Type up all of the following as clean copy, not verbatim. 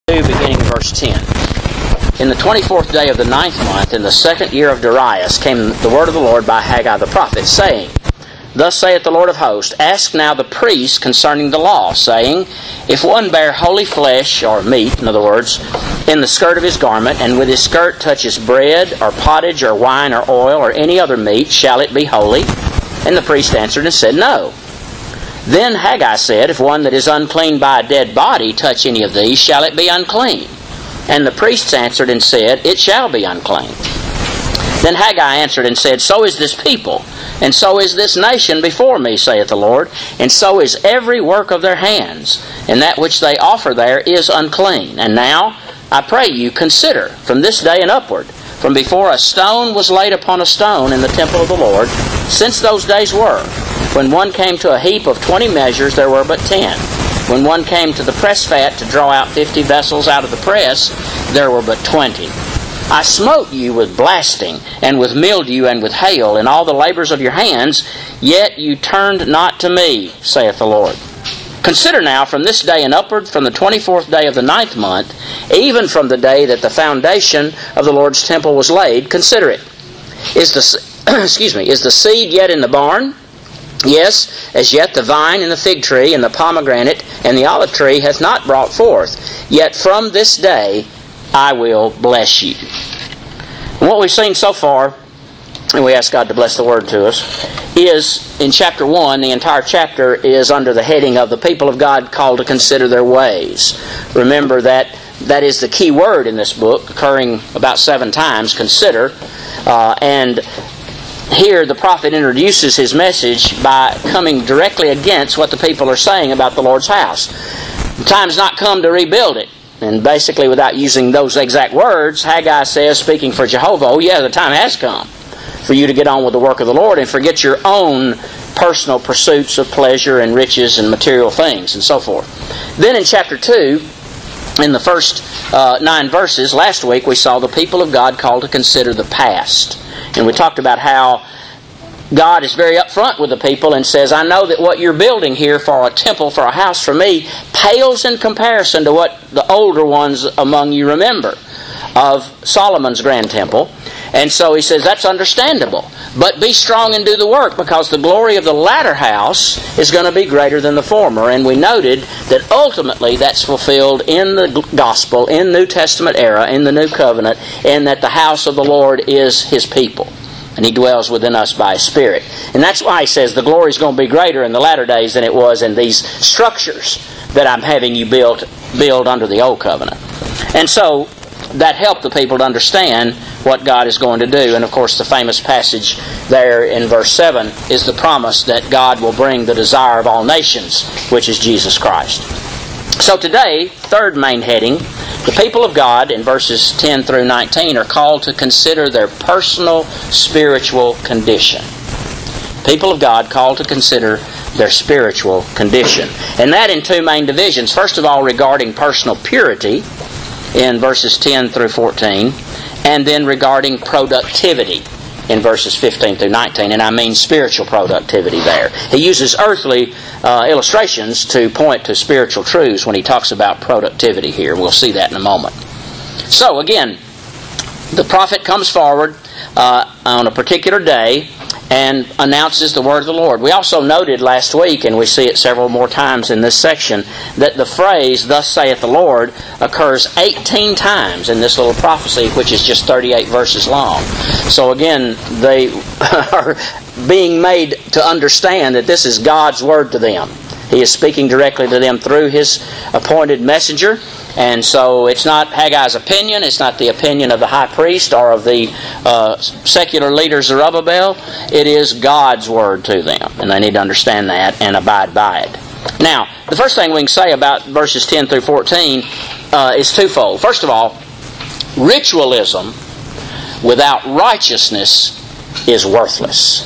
2, beginning in verse 10. In the 24th day of the 9th month, in the 2nd year of Darius, came the word of the Lord by Haggai the prophet, saying, Thus saith the Lord of hosts, Ask now the priests concerning the law, saying, If one bear holy flesh, or meat, in other words, in the skirt of his garment, and with his skirt touches bread, or pottage, or wine, or oil, or any other meat, shall it be holy? And the priest answered and said, No. Then Haggai said, If one that is unclean by a dead body touch any of these, shall it be unclean? And the priests answered and said, It shall be unclean. Then Haggai answered and said, So is this people, and so is this nation before me, saith the Lord, and so is every work of their hands, and that which they offer there is unclean. And now, I pray you, consider, from this day and upward, from before a stone was laid upon a stone in the temple of the Lord, since those days were, when one came to a heap of 20 measures, there were but 10. When one came to the press fat to draw out 50 vessels out of the press, there were but 20. I smote you with blasting, and with mildew, and with hail, in all the labors of your hands, yet you turned not to me, saith the Lord. Consider now, from this day and upward, from the 24th day of the 9th month, even from the day that the foundation of the Lord's temple was laid, consider it. Is the seed yet in the barn? Yes, as yet the vine and the fig tree and the pomegranate and the olive tree hath not brought forth. Yet from this day I will bless you. And what we've seen so far, and we ask God to bless the Word to us, is in chapter 1, the entire chapter is under the heading of the people of God called to consider their ways. Remember that is the key word in this book, occurring about 7 times, consider. And here the prophet introduces his message by coming directly against what the people are saying about the Lord's house. The time's not come to rebuild it. And basically, without using those exact words, Haggai says, speaking for Jehovah, oh yeah, the time has come for you to get on with the work of the Lord and forget your own personal pursuits of pleasure and riches and material things and so forth. Then in chapter 2, in the first 9 verses, last week we saw the people of God called to consider the past. And we talked about how God is very upfront with the people and says, I know that what you're building here for a temple, for a house for me, pales in comparison to what the older ones among you remember of Solomon's grand temple. And so he says, that's understandable. But be strong and do the work, because the glory of the latter house is going to be greater than the former. And we noted that ultimately that's fulfilled in the gospel, in New Testament era, in the New Covenant, and that the house of the Lord is His people. And He dwells within us by His Spirit. And that's why He says the glory is going to be greater in the latter days than it was in these structures that I'm having you build under the Old Covenant. And so that helped the people to understand what God is going to do. And of course the famous passage there in verse 7 is the promise that God will bring the desire of all nations, which is Jesus Christ. So today, third main heading, the people of God in verses 10 through 19 are called to consider their personal spiritual condition. People of God called to consider their spiritual condition. And that in 2 main divisions. First of all, regarding personal purity in verses 10 through 14, and then regarding productivity in verses 15 through 19. And I mean spiritual productivity there. He uses earthly illustrations to point to spiritual truths when he talks about productivity here. We'll see that in a moment. So again, the prophet comes forward on a particular day and announces the word of the Lord. We also noted last week, and we see it several more times in this section, that the phrase, thus saith the Lord, occurs 18 times in this little prophecy, which is just 38 verses long. So again, they are being made to understand that this is God's word to them. He is speaking directly to them through His appointed messenger. And so it's not Haggai's opinion, it's not the opinion of the high priest or of the secular leaders of Zerubbabel. It is God's word to them. And they need to understand that and abide by it. Now, the first thing we can say about verses 10 through 14 is twofold. First of all, ritualism without righteousness is worthless.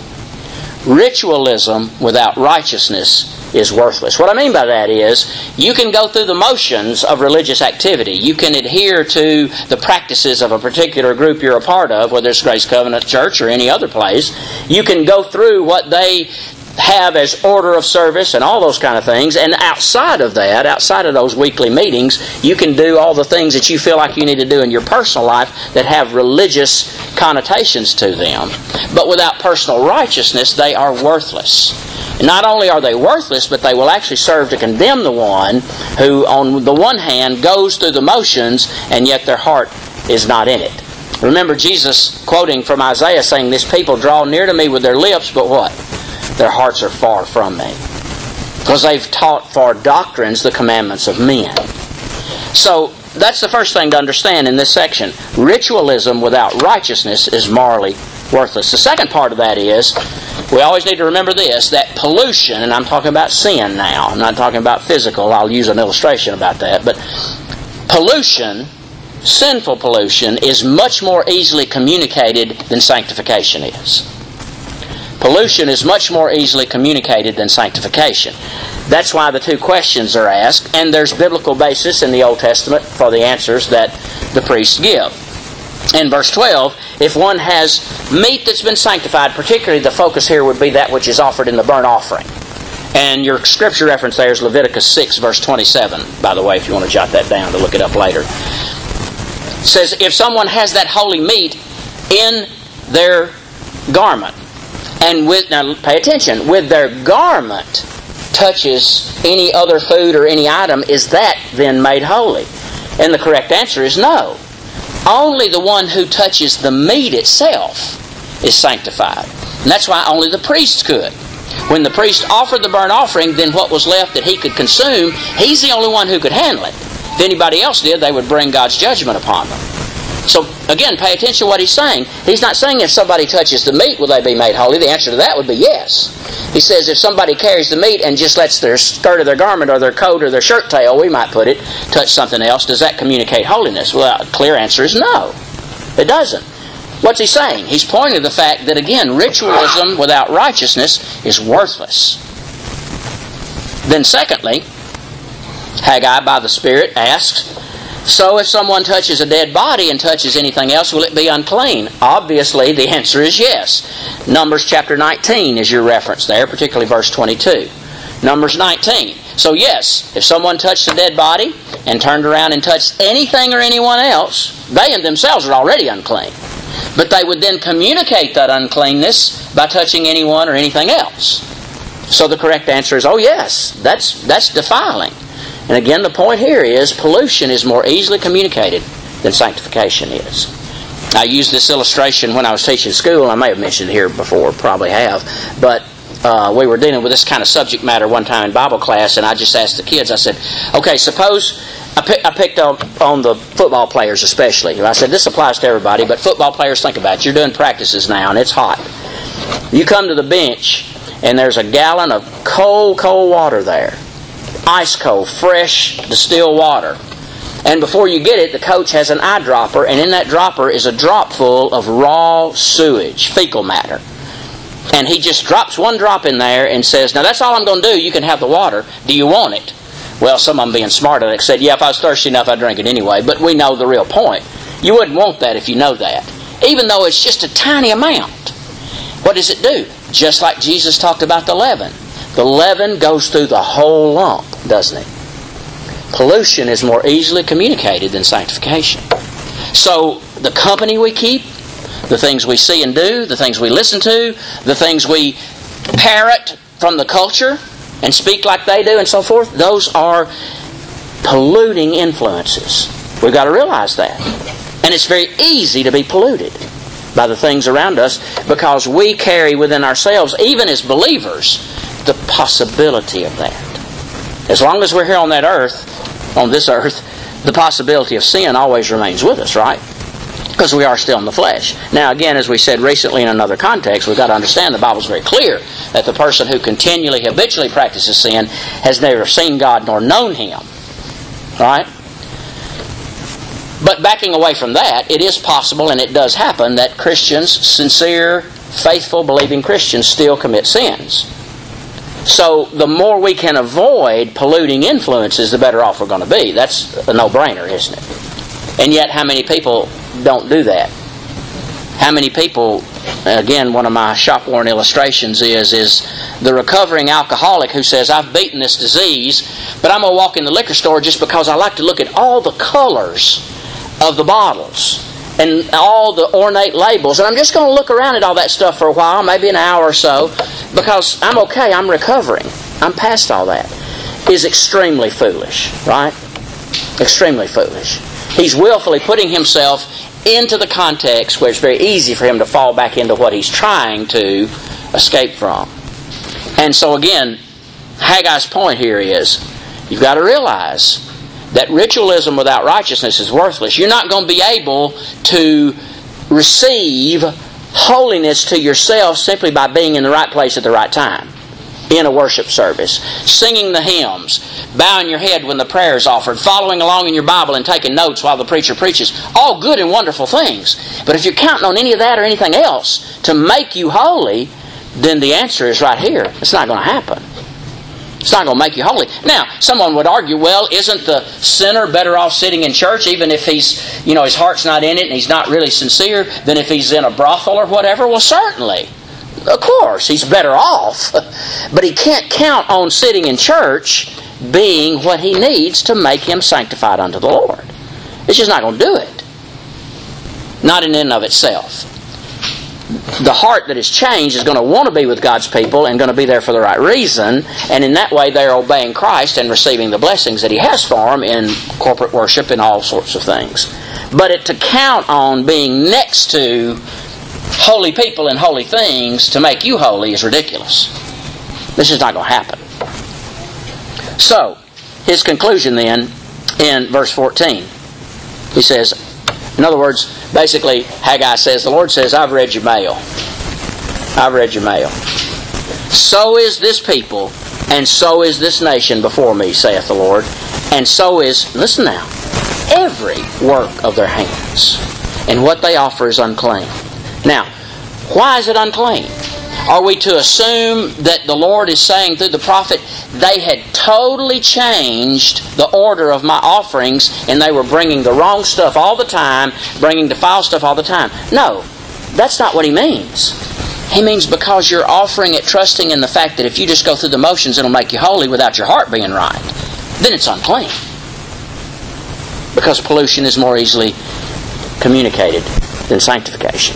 Ritualism without righteousness is worthless. What I mean by that is, you can go through the motions of religious activity. You can adhere to the practices of a particular group you're a part of, whether it's Grace Covenant Church or any other place. You can go through what they have as order of service and all those kind of things. And outside of that, outside of those weekly meetings, you can do all the things that you feel like you need to do in your personal life that have religious connotations to them. But without personal righteousness, they are worthless. And not only are they worthless, but they will actually serve to condemn the one who, on the one hand, goes through the motions, and yet their heart is not in it. Remember Jesus quoting from Isaiah saying, "This people draw near to me with their lips, but what? Their hearts are far from me." Because they've taught for doctrines the commandments of men. So that's the first thing to understand in this section. Ritualism without righteousness is morally worthless. The second part of that is, we always need to remember this, that pollution, and I'm talking about sin now, I'm not talking about physical, I'll use an illustration about that, but pollution, sinful pollution, is much more easily communicated than sanctification is. Pollution is much more easily communicated than sanctification. That's why the two questions are asked, and there's biblical basis in the Old Testament for the answers that the priests give. In verse 12, if one has meat that's been sanctified, particularly the focus here would be that which is offered in the burnt offering. And your scripture reference there is Leviticus 6, verse 27, by the way, if you want to jot that down to look it up later. It says, if someone has that holy meat in their garment, and now pay attention, with their garment touches any other food or any item, is that then made holy? And the correct answer is no. Only the one who touches the meat itself is sanctified. And that's why only the priest could. When the priest offered the burnt offering, then what was left that he could consume, he's the only one who could handle it. If anybody else did, they would bring God's judgment upon them. So, again, pay attention to what he's saying. He's not saying if somebody touches the meat, will they be made holy? The answer to that would be yes. He says if somebody carries the meat and just lets their skirt of their garment or their coat or their shirt tail, we might put it, touch something else, does that communicate holiness? Well, the clear answer is no. It doesn't. What's he saying? He's pointing to the fact that, again, ritualism without righteousness is worthless. Then secondly, Haggai by the Spirit asks, so if someone touches a dead body and touches anything else, will it be unclean? Obviously, the answer is yes. Numbers chapter 19 is your reference there, particularly verse 22. Numbers 19. So yes, if someone touched a dead body and turned around and touched anything or anyone else, they in themselves are already unclean. But they would then communicate that uncleanness by touching anyone or anything else. So the correct answer is, oh yes, that's defiling. And again, the point here is pollution is more easily communicated than sanctification is. I used this illustration when I was teaching school. I may have mentioned it here before, probably have. But we were dealing with this kind of subject matter one time in Bible class, and I just asked the kids, I said, okay, suppose I picked on the football players especially. I said, this applies to everybody, but football players, think about it. You're doing practices now, and it's hot. You come to the bench, and there's a gallon of cold water there. Ice cold, fresh, distilled water. And before you get it, the coach has an eyedropper, and in that dropper is a drop full of raw sewage, fecal matter. And he just drops one drop in there and says, now that's all I'm going to do, you can have the water. Do you want it? Well, some of them being smart aleck said, yeah, if I was thirsty enough, I'd drink it anyway. But we know the real point. You wouldn't want that if you know that. Even though it's just a tiny amount. What does it do? Just like Jesus talked about the leaven. The leaven goes through the whole lump, doesn't it? Pollution is more easily communicated than sanctification. So, the company we keep, the things we see and do, the things we listen to, the things we parrot from the culture and speak like they do and so forth, those are polluting influences. We've got to realize that. And it's very easy to be polluted by the things around us because we carry within ourselves, even as believers, the possibility of that. As long as we're here on that earth, on this earth, the possibility of sin always remains with us, right? Because we are still in the flesh. Now again, as we said recently in another context, we've got to understand the Bible's very clear that the person who continually, habitually practices sin has neither seen God nor known Him. Right? But backing away from that, it is possible, and it does happen, that Christians, sincere, faithful, believing Christians, still commit sins. So the more we can avoid polluting influences, the better off we're going to be. That's a no-brainer, isn't it? And yet, how many people don't do that? How many people, again, one of my shop-worn illustrations is the recovering alcoholic who says, I've beaten this disease, but I'm going to walk in the liquor store just because I like to look at all the colors of the bottles and all the ornate labels, and I'm just going to look around at all that stuff for a while, maybe an hour or so, because I'm okay, I'm recovering. I'm past all that. Is extremely foolish, right? Extremely foolish. He's willfully putting himself into the context where it's very easy for him to fall back into what he's trying to escape from. And so again, Haggai's point here is, you've got to realize that ritualism without righteousness is worthless. You're not going to be able to receive holiness to yourself simply by being in the right place at the right time in a worship service, singing the hymns, bowing your head when the prayer is offered, following along in your Bible and taking notes while the preacher preaches. All good and wonderful things. But if you're counting on any of that or anything else to make you holy, then the answer is right here. It's not going to happen. It's not going to make you holy. Now, someone would argue, well, isn't the sinner better off sitting in church even if he's, his heart's not in it and he's not really sincere than if he's in a brothel or whatever? Well, certainly. Of course, he's better off. But he can't count on sitting in church being what he needs to make him sanctified unto the Lord. It's just not going to do it. Not in and of itself. The heart that is changed is going to want to be with God's people and going to be there for the right reason, and in that way they're obeying Christ and receiving the blessings that He has for them in corporate worship and all sorts of things. But to count on being next to holy people and holy things to make you holy is ridiculous. This is not going to happen. So, his conclusion then in verse 14. He says, in other words, basically, Haggai says, the Lord says, I've read your mail. I've read your mail. So is this people, and so is this nation before me, saith the Lord. And so is, listen now, every work of their hands. And what they offer is unclean. Now, why is it unclean? Are we to assume that the Lord is saying through the prophet, they had totally changed the order of my offerings and they were bringing the wrong stuff all the time, bringing defiled stuff all the time? No, that's not what he means. He means because you're offering it trusting in the fact that if you just go through the motions it'll make you holy without your heart being right, then it's unclean. Because pollution is more easily communicated than sanctification.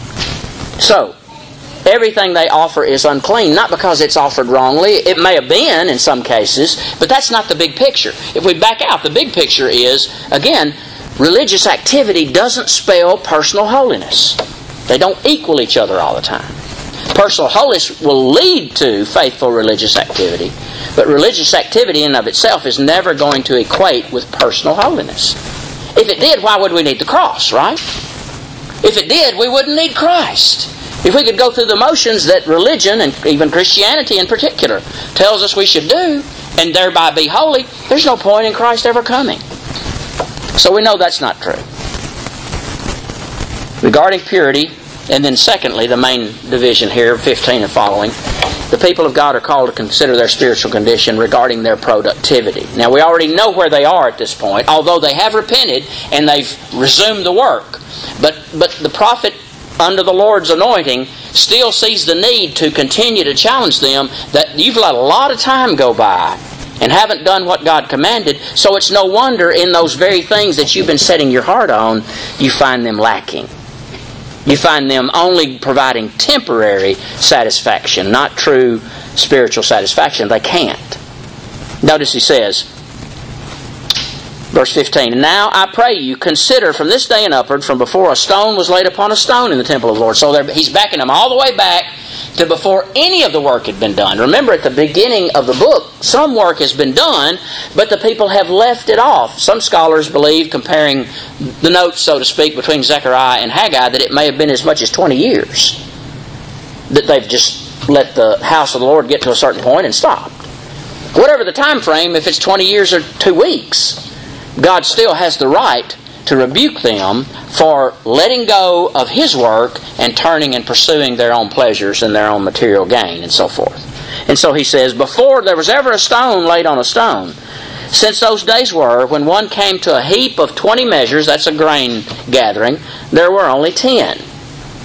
So, everything they offer is unclean, not because it's offered wrongly. It may have been in some cases, but that's not the big picture. If we back out, the big picture is, again, religious activity doesn't spell personal holiness. They don't equal each other all the time. Personal holiness will lead to faithful religious activity, but religious activity in and of itself is never going to equate with personal holiness. If it did, why would we need the cross, right? If it did, we wouldn't need Christ. If we could go through the motions that religion, and even Christianity in particular, tells us we should do, and thereby be holy, there's no point in Christ ever coming. So we know that's not true. Regarding purity, and then secondly, the main division here, 15 and following, the people of God are called to consider their spiritual condition regarding their productivity. Now we already know where they are at this point, although they have repented and they've resumed the work. But the prophet, under the Lord's anointing, still sees the need to continue to challenge them that you've let a lot of time go by and haven't done what God commanded, so it's no wonder in those very things that you've been setting your heart on, you find them lacking. You find them only providing temporary satisfaction, not true spiritual satisfaction. They can't. Notice he says, verse 15, and now I pray you, consider from this day and upward, from before a stone was laid upon a stone in the temple of the Lord. So he's backing them all the way back to before any of the work had been done. Remember, at the beginning of the book, some work has been done, but the people have left it off. Some scholars believe, comparing the notes, so to speak, between Zechariah and Haggai, that it may have been as much as 20 years that they've just let the house of the Lord get to a certain point and stopped. Whatever the time frame, if it's 20 years or 2 weeks, God still has the right to rebuke them for letting go of His work and turning and pursuing their own pleasures and their own material gain and so forth. And so he says, before there was ever a stone laid on a stone, since those days were, when one came to a heap of 20 measures, that's a grain gathering, there were only 10.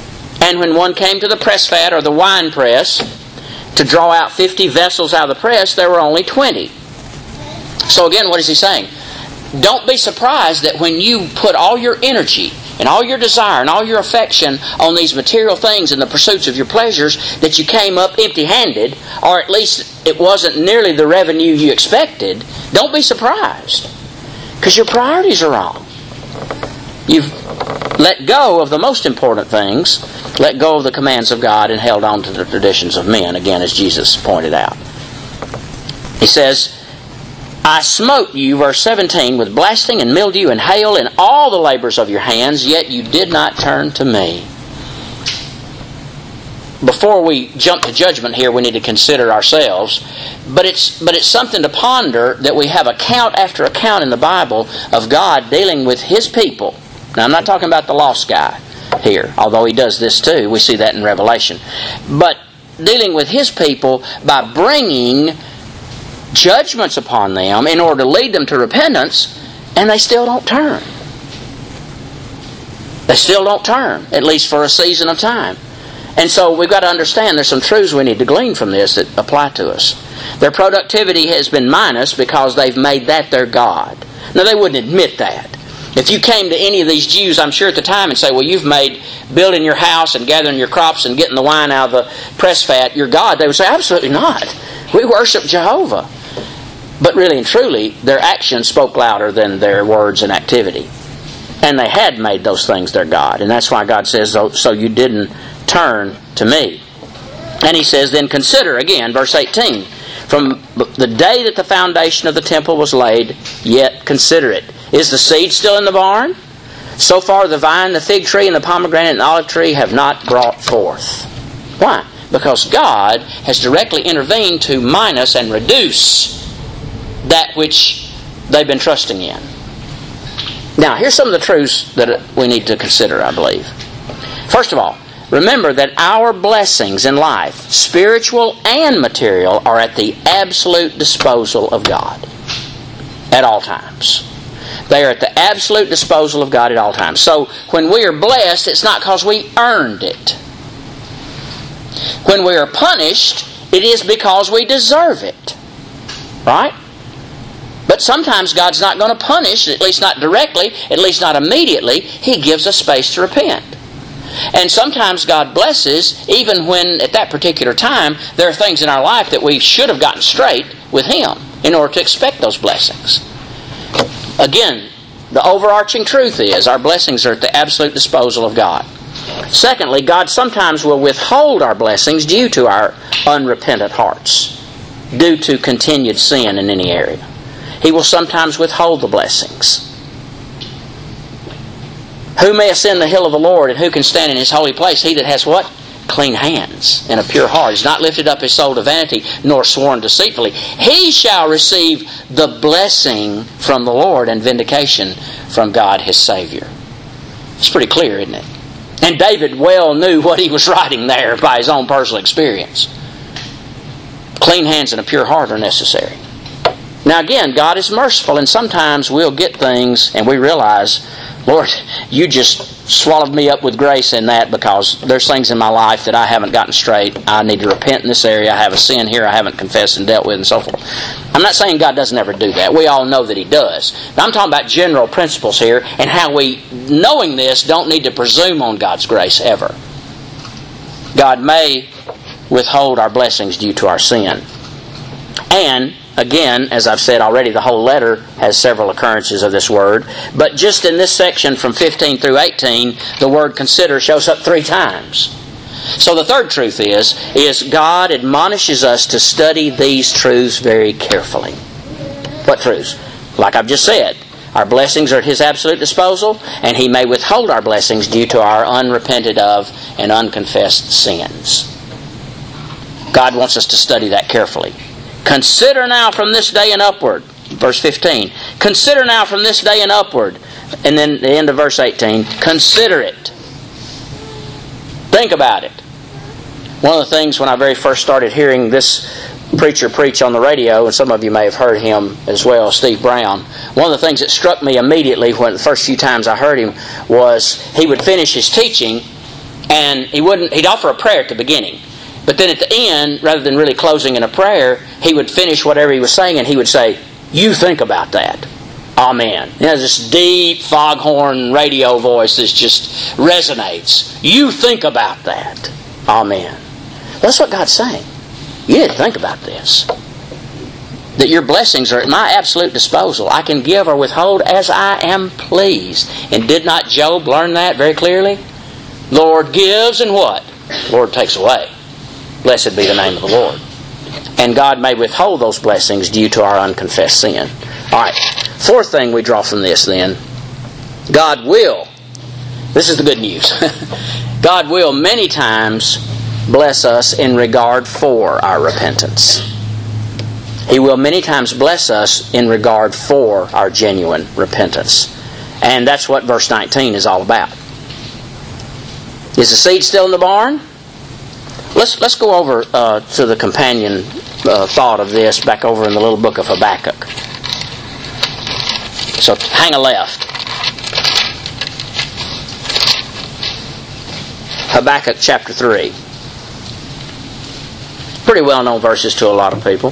And when one came to the press vat or the wine press to draw out 50 vessels out of the press, there were only 20. So again, what is he saying? Don't be surprised that when you put all your energy and all your desire and all your affection on these material things and the pursuits of your pleasures, that you came up empty-handed, or at least it wasn't nearly the revenue you expected. Don't be surprised, because your priorities are wrong. You've let go of the most important things, let go of the commands of God, and held on to the traditions of men, again, as Jesus pointed out. He says, I smote you, verse 17, with blasting and mildew and hail and all the labors of your hands, yet you did not turn to me. Before we jump to judgment here, we need to consider ourselves. But it's something to ponder that we have account after account in the Bible of God dealing with His people. Now, I'm not talking about the lost guy here, although he does this too. We see that in Revelation. But dealing with His people by bringing judgments upon them in order to lead them to repentance, and they still don't turn. They still don't turn, at least for a season of time. And so we've got to understand there's some truths we need to glean from this that apply to us. Their productivity has been minus because they've made that their God. Now, they wouldn't admit that. If you came to any of these Jews, I'm sure at the time, and say, well, you've made building your house and gathering your crops and getting the wine out of the press vat your God, they would say, absolutely not. We worship Jehovah. But really and truly, their actions spoke louder than their words and activity. And they had made those things their God. And that's why God says, so you didn't turn to me. And He says, then consider, again, verse 18, from the day that the foundation of the temple was laid, yet consider it. Is the seed still in the barn? So far the vine, the fig tree, and the pomegranate and the olive tree have not brought forth. Why? Because God has directly intervened to minus and reduce that which they've been trusting in. Now, here's some of the truths that we need to consider, I believe. First of all, remember that our blessings in life, spiritual and material, are at the absolute disposal of God at all times. They are at the absolute disposal of God at all times. So, when we are blessed, it's not because we earned it. When we are punished, it is because we deserve it. Right? But sometimes God's not going to punish, at least not directly, at least not immediately. He gives us space to repent. And sometimes God blesses, even when at that particular time, there are things in our life that we should have gotten straight with Him in order to expect those blessings. Again, the overarching truth is our blessings are at the absolute disposal of God. Secondly, God sometimes will withhold our blessings due to our unrepentant hearts, due to continued sin in any area. He will sometimes withhold the blessings. Who may ascend the hill of the Lord, and who can stand in His holy place? He that has what? Clean hands and a pure heart. He's not lifted up his soul to vanity, nor sworn deceitfully. He shall receive the blessing from the Lord and vindication from God His Savior. It's pretty clear, isn't it? And David well knew what he was writing there by his own personal experience. Clean hands and a pure heart are necessary. Now again, God is merciful, and sometimes we'll get things and we realize, Lord, You just swallowed me up with grace in that, because there's things in my life that I haven't gotten straight. I need to repent in this area. I have a sin here I haven't confessed and dealt with, and so forth. I'm not saying God doesn't ever do that. We all know that He does. But I'm talking about general principles here, and how we, knowing this, don't need to presume on God's grace ever. God may withhold our blessings due to our sin. And again, as I've said already, the whole letter has several occurrences of this word. But just in this section from 15 through 18, the word consider shows up 3 times. So the third truth is God admonishes us to study these truths very carefully. What truths? Like I've just said, our blessings are at His absolute disposal, and He may withhold our blessings due to our unrepented of and unconfessed sins. God wants us to study that carefully. Consider now from this day and upward. Verse 15. Consider now from this day and upward. And then the end of verse 18. Consider it. Think about it. One of the things when I very first started hearing this preacher preach on the radio, and some of you may have heard him as well, Steve Brown, one of the things that struck me immediately when the first few times I heard him was he would finish his teaching And he'd offer a prayer at the beginning. But then at the end, rather than really closing in a prayer, he would finish whatever he was saying and he would say, "You think about that. Amen." This deep foghorn radio voice that just resonates. You think about that. Amen. That's what God's saying. You need to think about this. That your blessings are at my absolute disposal. I can give or withhold as I am pleased. And did not Job learn that very clearly? Lord gives and what? Lord takes away. Blessed be the name of the Lord. And God may withhold those blessings due to our unconfessed sin. Alright, fourth thing we draw from this then. God will, this is the good news, God will many times bless us in regard for our repentance. He will many times bless us in regard for our genuine repentance. And that's what verse 19 is all about. Is the seed still in the barn? Let's go over to the companion thought of this back over in the little book of Habakkuk. So hang a left. Habakkuk chapter 3. Pretty well known verses to a lot of people.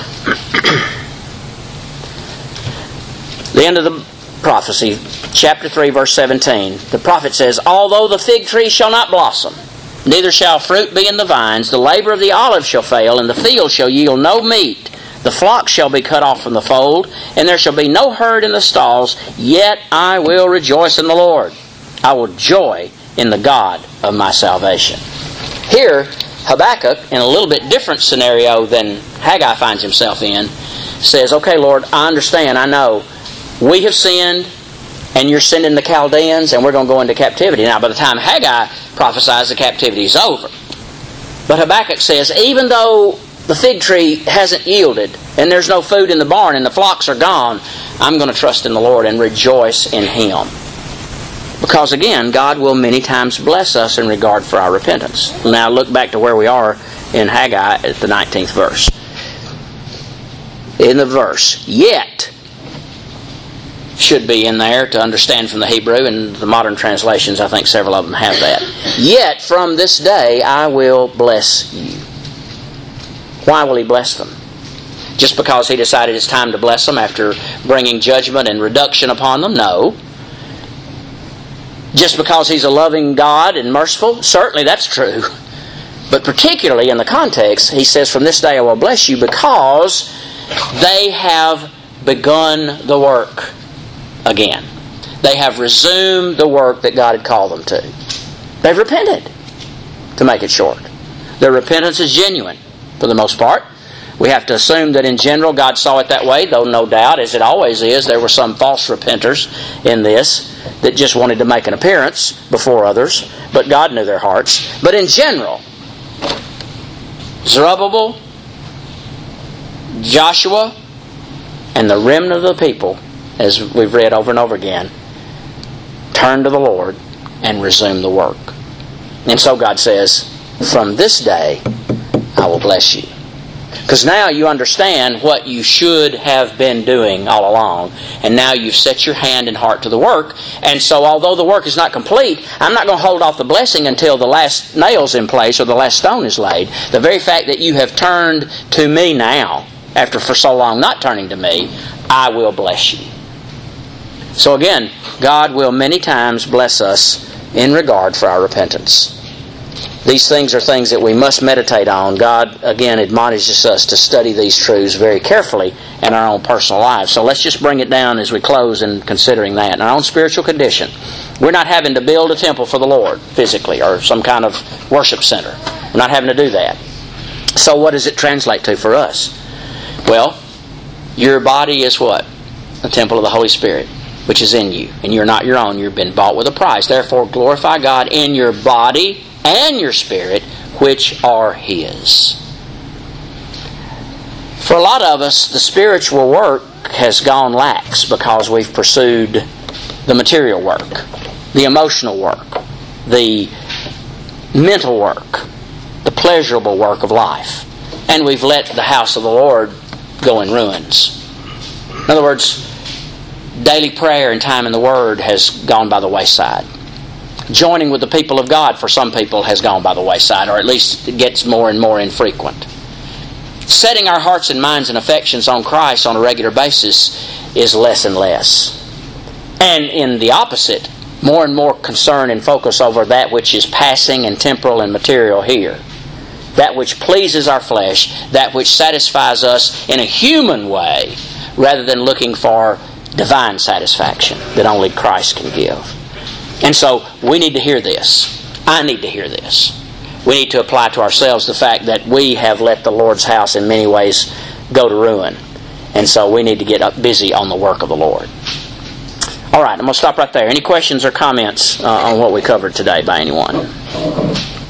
The end of the prophecy, chapter 3, verse 17. The prophet says, "Although the fig tree shall not blossom, neither shall fruit be in the vines, the labor of the olive shall fail, and the field shall yield no meat. The flock shall be cut off from the fold, and there shall be no herd in the stalls, yet I will rejoice in the Lord. I will joy in the God of my salvation." Here, Habakkuk, in a little bit different scenario than Haggai finds himself in, says, "Okay, Lord, I understand, I know. We have sinned, and you're sending the Chaldeans, and we're going to go into captivity." Now, by the time Haggai prophesies, the captivity is over. But Habakkuk says, even though the fig tree hasn't yielded, and there's no food in the barn, and the flocks are gone, I'm going to trust in the Lord and rejoice in Him. Because again, God will many times bless us in regard for our repentance. Now look back to where we are in Haggai at the 19th verse. In the verse, "Yet," should be in there to understand from the Hebrew, and the modern translations, I think several of them have that. "Yet from this day I will bless you." Why will He bless them? Just because He decided it's time to bless them after bringing judgment and reduction upon them? No. Just because He's a loving God and merciful? Certainly that's true. But particularly in the context, He says, "From this day I will bless you because they have begun the work again." They have resumed the work that God had called them to. They've repented, to make it short. Their repentance is genuine, for the most part. We have to assume that in general God saw it that way, though no doubt, as it always is, there were some false repenters in this that just wanted to make an appearance before others, but God knew their hearts. But in general, Zerubbabel, Joshua, and the remnant of the people, as we've read over and over again, turn to the Lord and resume the work. And so God says, "From this day I will bless you." Because now you understand what you should have been doing all along. And now you've set your hand and heart to the work. And so although the work is not complete, I'm not going to hold off the blessing until the last nail's in place or the last stone is laid. The very fact that you have turned to me now, after for so long not turning to me, I will bless you. So again, God will many times bless us in regard for our repentance. These things are things that we must meditate on. God, again, admonishes us to study these truths very carefully in our own personal lives. So let's just bring it down as we close in considering that. In our own spiritual condition, we're not having to build a temple for the Lord physically or some kind of worship center. We're not having to do that. So what does it translate to for us? Well, your body is what? A temple of the Holy Spirit, which is in you. And you're not your own. You've been bought with a price. Therefore, glorify God in your body and your spirit, which are His. For a lot of us, the spiritual work has gone lax because we've pursued the material work, the emotional work, the mental work, the pleasurable work of life. And we've let the house of the Lord go in ruins. In other words, daily prayer and time in the Word has gone by the wayside. Joining with the people of God for some people has gone by the wayside, or at least it gets more and more infrequent. Setting our hearts and minds and affections on Christ on a regular basis is less and less. And in the opposite, more and more concern and focus over that which is passing and temporal and material here. That which pleases our flesh, that which satisfies us in a human way, rather than looking for divine satisfaction that only Christ can give. And so we need to hear this. I need to hear this. We need to apply to ourselves the fact that we have let the Lord's house in many ways go to ruin. And so we need to get busy on the work of the Lord. All right, I'm going to stop right there. Any questions or comments on what we covered today by anyone?